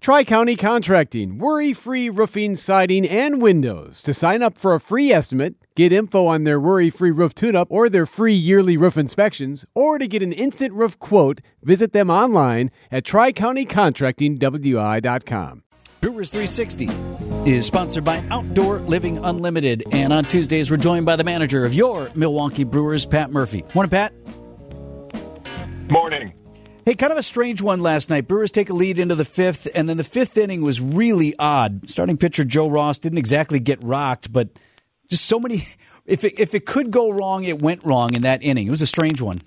Tri-County Contracting, worry-free roofing, siding, and windows. To sign up for a free estimate, get info on their worry-free roof tune-up or their free yearly roof inspections, or to get an instant roof quote, visit them online at tricountycontractingwi.com. Brewers 360 is sponsored by Outdoor Living Unlimited. And on Tuesdays, we're joined by the manager of your Milwaukee Brewers, Pat Murphy. Morning, Pat. Morning. Hey, kind of a strange one last night. Brewers take a lead into the fifth, and then the fifth inning was really odd. Starting pitcher Joe Ross didn't exactly get rocked, but just so many. If it could go wrong, it went wrong in that inning. It was a strange one.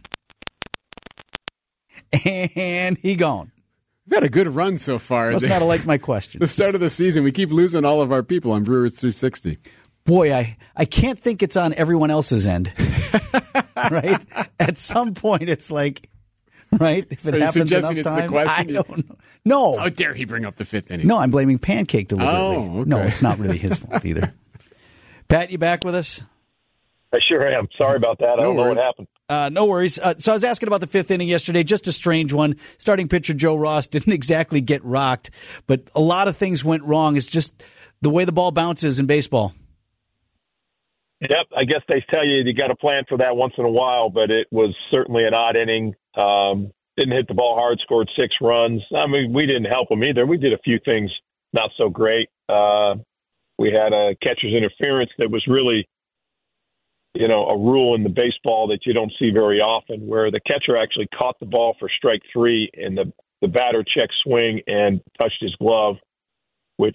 And he gone. We've had a good run so far. Must not have liked my question. The start of the season, we keep losing all of our people on Brewers 360. Boy, I can't think it's on everyone else's end. Right? At some point, it's like, right? If it happens enough times, I don't know. No. How dare he bring up the fifth inning? No, I'm blaming Pancake deliberately. Oh, okay. No, it's not really his fault either. Pat, you back with us? I sure am. Sorry about that. I don't know what happened. No worries. So I was asking about the fifth inning yesterday, just a strange one. Starting pitcher Joe Ross didn't exactly get rocked, but a lot of things went wrong. It's just the way the ball bounces in baseball. Yep, I guess they tell you got to plan for that once in a while, but it was certainly an odd inning. Didn't hit the ball hard, scored 6 runs. I mean, we didn't help them either. We did a few things not so great. We had a catcher's interference that was really, a rule in the baseball that you don't see very often, where the catcher actually caught the ball for strike 3 and the batter checked swing and touched his glove, which,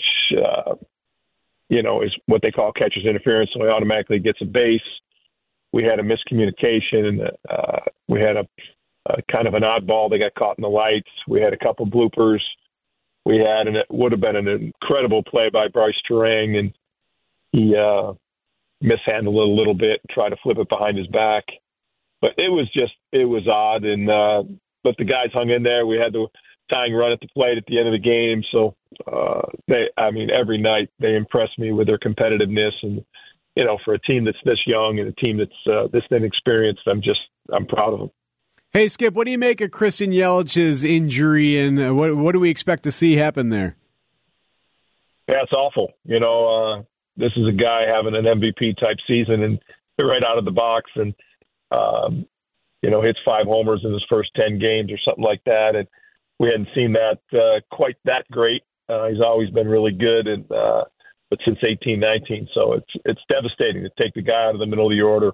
is what they call catcher's interference. So he automatically gets a base. We had a miscommunication, and we had a kind of an oddball that got caught in the lights. We had a couple bloopers. We had, and it would have been an incredible play by Bryce Terang, and he mishandled it a little bit and tried to flip it behind his back. But it was odd, and but the guys hung in there. We had the tying run at the plate at the end of the game. So, every night they impress me with their competitiveness, and, for a team that's this young and a team that's this inexperienced, I'm proud of them. Hey, Skip, what do you make of Christian Yelich's injury, and what do we expect to see happen there? Yeah, it's awful. This is a guy having an MVP type season and right out of the box, and hits 5 homers in his first 10 games or something like that. And we hadn't seen that quite that great. He's always been really good, but since 18-19, so it's devastating to take the guy out of the middle of the order.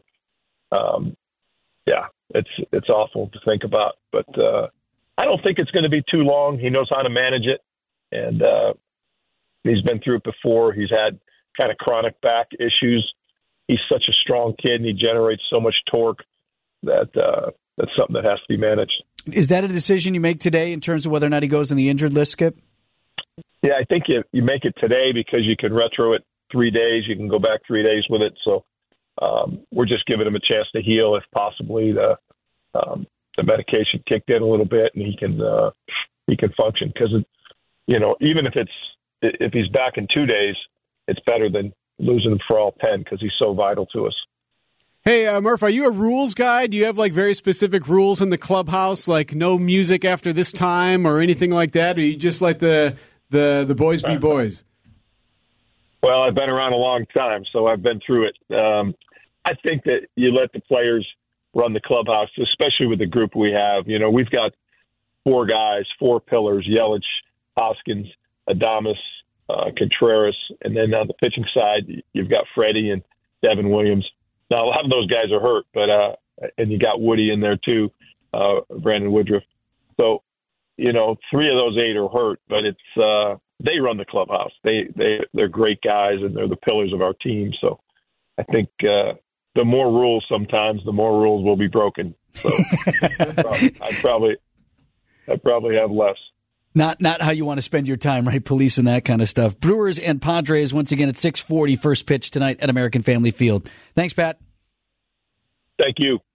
It's awful to think about, but I don't think it's going to be too long. He knows how to manage it, and he's been through it before. He's had kind of chronic back issues. He's such a strong kid, and he generates so much torque that that's something that has to be managed. Is that a decision you make today in terms of whether or not he goes in the injured list, Skip? Yeah, I think you make it today because you can retro it 3 days. You can go back 3 days with it. So we're just giving him a chance to heal if possibly the medication kicked in a little bit and he can function. Because, even if he's back in 2 days, it's better than losing him for all 10 because he's so vital to us. Hey, Murph, are you a rules guy? Do you have, very specific rules in the clubhouse, like no music after this time or anything like that? Or you just let the boys be boys? Well, I've been around a long time, so I've been through it. I think that you let the players run the clubhouse, especially with the group we have. We've got 4 guys, 4 pillars: Yelich, Hoskins, Adames, Contreras, and then on the pitching side, you've got Freddie and Devin Williams. Now, a lot of those guys are hurt, but and you got Woody in there too, Brandon Woodruff. So, 3 of those 8 are hurt, but it's they run the clubhouse. They're great guys, and they're the pillars of our team. So, I think the more rules, sometimes the more rules will be broken. So, I'd probably have less. Not how you want to spend your time, right? Police and that kind of stuff. Brewers and Padres once again at 6:40, first pitch tonight at American Family Field. Thanks, Pat. Thank you.